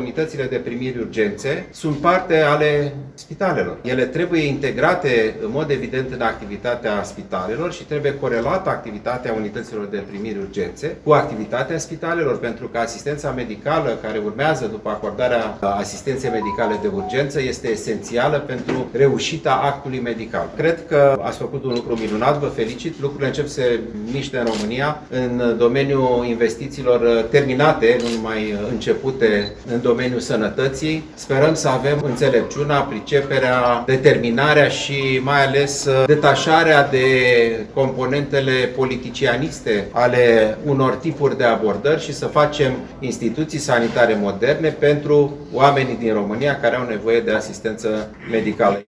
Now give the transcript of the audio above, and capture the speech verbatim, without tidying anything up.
unitățile de primiri urgențe sunt parte ale spitalelor. Ele trebuie integrate în mod evident în activitatea spitalelor și trebuie corelată activitatea unităților de primiri urgențe cu activitatea spitalelor, pentru că asistența medicală care urmează după acordarea asistenței medicale de urgență este esențială pentru reușita actului medical. Cred că ați făcut un lucru minunat, vă felicit. Lucrurile încep să se miște în România în domeniul investițiilor terminate, nu numai începute în domeniul sănătății. Sperăm să avem înțelepciunea, priceperea, determinarea și mai ales detașarea de componentele politicianiste ale unor tipuri de abordări și să facem instituții sanitare moderne pentru oamenii din România care au nevoie de asistență medicală.